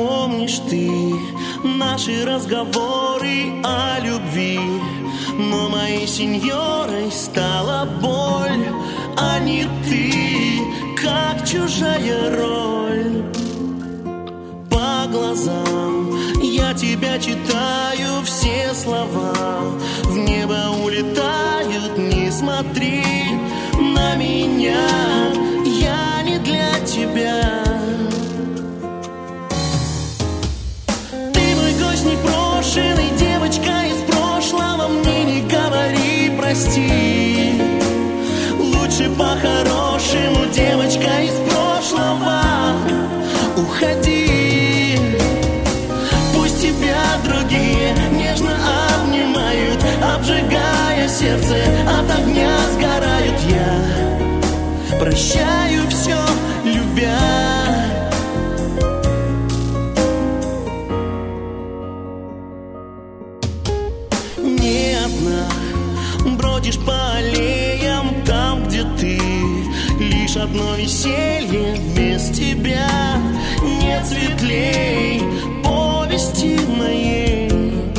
помнишь ты наши разговоры о любви? Но моей сеньорой стала боль, а не ты, как чужая роль. По глазам я тебя читаю, все слова в небо улетают. Не смотри на меня, я не для тебя. Ты мой гость непрошеный, девочка из прошлого, мне не говори прости. Лучше по-хорошему, девочка из прошлого, уходи. Пусть тебя другие нежно обнимают, обжигая сердце, от огня сгорают. Я прощаю все, любя. Не одна бродишь по аллеям, там, где ты, лишь одно веселье без тебя. Нет светлей повести моей.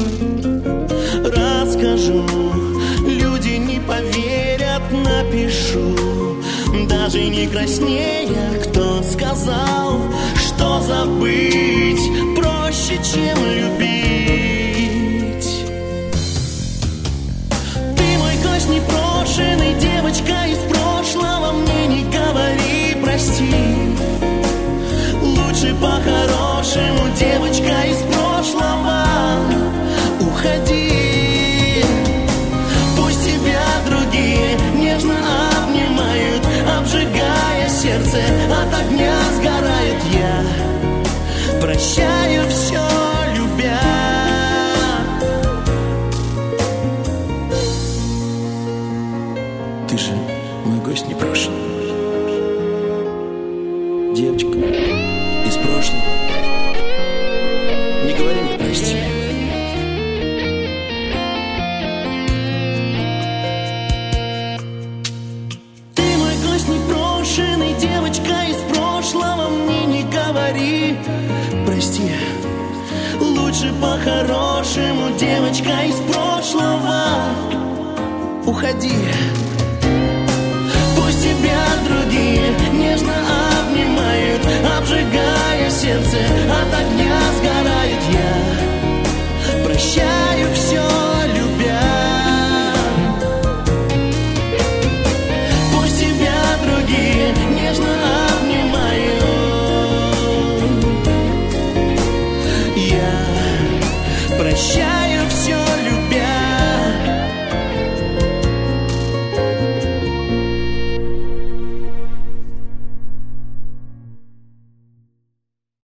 Расскажу, люди не поверят, напишу, даже не краснея. Кто сказал, что забыть проще, чем любить? Непрошенный, девочка из прошлого, мне не говори прости. Лучше по-хорошему, девочка из прошлого, уходи. Пусть тебя другие нежно обнимают, обжигая сердце, от огня сгорают. Я прощаю все, любя. Ты же мой гость непрошенный, девочка из прошлого, не говори мне прости. Ты мой гость непрошенный, девочка из прошлого, мне не говори прости. Лучше по-хорошему, девочка из прошлого, уходи. Тебя другие нежно обнимают, обжигая сердце,